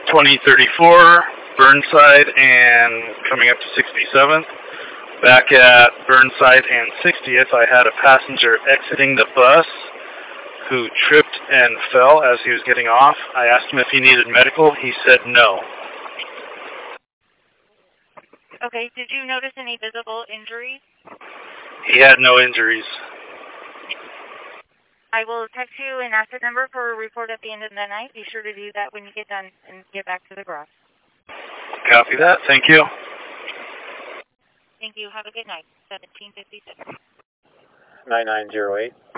2034, Burnside and coming up to 67th. Back at Burnside and 60th, I had a passenger exiting the bus who tripped and fell as he was getting off. I asked him if he needed medical. He said no. Okay, did you notice any visible injuries? He had no injuries. I will text you an asset number for a report at the end of the night. Be sure to do that when you get done and get back to the garage. Copy that. Thank you. Thank you. Have a good night. 1756. 9908.